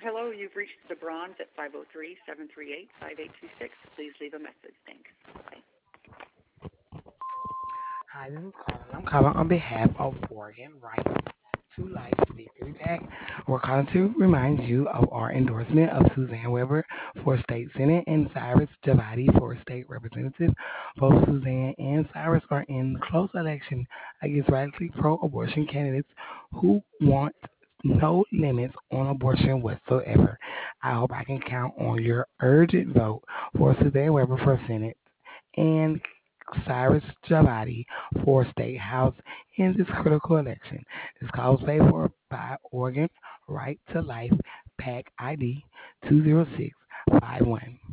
Hello, you've reached the Bronze at 503-738-5826. Please leave a message. Thanks. Bye. Hi, this is Carla. I'm calling on behalf of Oregon Right to Life Victory Pack. We're calling to remind you of our endorsement of Suzanne Weber for State Senate and Cyrus Javadi for State Representative. Both Suzanne and Cyrus are in close election against radically pro-abortion candidates who want no limits on abortion whatsoever. I hope I can count on your urgent vote for Suzanne Weber for Senate and Cyrus Javadi for State House in this critical election. This call was paid for by Oregon Right to Life PAC ID 20651.